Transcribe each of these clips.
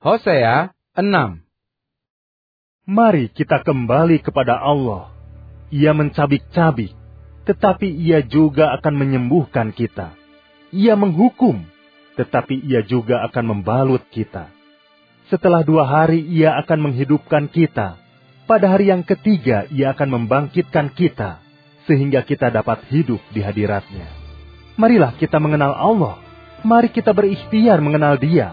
Hosea 6. Mari kita kembali kepada Allah. Ia mencabik-cabik, tetapi Ia juga akan menyembuhkan kita. Ia menghukum, tetapi Ia juga akan membalut kita. Setelah 2 hari Ia akan menghidupkan kita. Pada hari yang ketiga Ia akan membangkitkan kita, sehingga kita dapat hidup di hadirat-Nya. Marilah kita mengenal Allah. Mari kita berikhtiar mengenal Dia.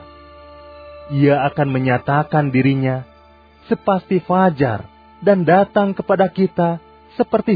Ia akan menyatakan dirinya sepasti fajar dan datang kepada kita seperti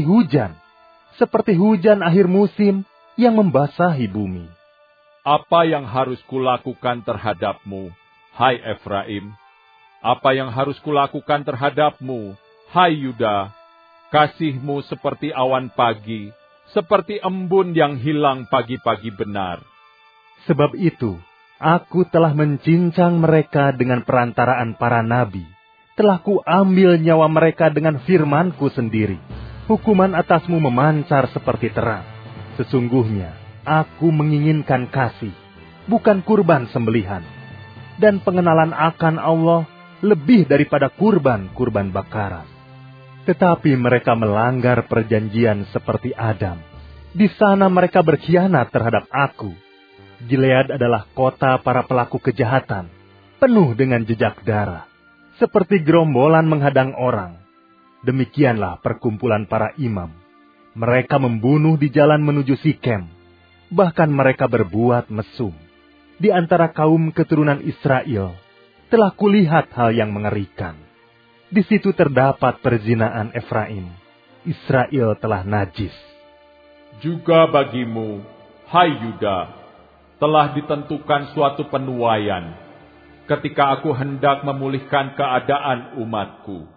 hujan akhir musim yang membasahi bumi. Apa yang harus kulakukan terhadapmu, hai Efraim? Apa yang harus kulakukan terhadapmu, hai Yuda? Kasihmu seperti awan pagi, seperti embun yang hilang pagi-pagi benar. Sebab itu, Aku telah mencincang mereka dengan perantaraan para nabi. Telah kuambil nyawa mereka dengan firman-Ku sendiri. Hukuman atasmu memancar seperti terang. Sesungguhnya, Aku menginginkan kasih, bukan kurban sembelihan. Dan pengenalan akan Allah lebih daripada kurban bakaran. Tetapi mereka melanggar perjanjian seperti Adam. Di sana mereka berkhianat terhadap Aku. Gilead adalah kota para pelaku kejahatan, penuh dengan jejak darah, seperti gerombolan menghadang orang. Demikianlah perkumpulan para imam. Mereka membunuh di jalan menuju Sikem, bahkan mereka berbuat mesum. Di antara kaum keturunan Israel, telah kulihat hal yang mengerikan. Di situ terdapat perzinaan Efraim. Israel telah najis. Juga bagimu, hai Yuda, telah ditentukan suatu penuaian, ketika Aku hendak memulihkan keadaan umat-Ku.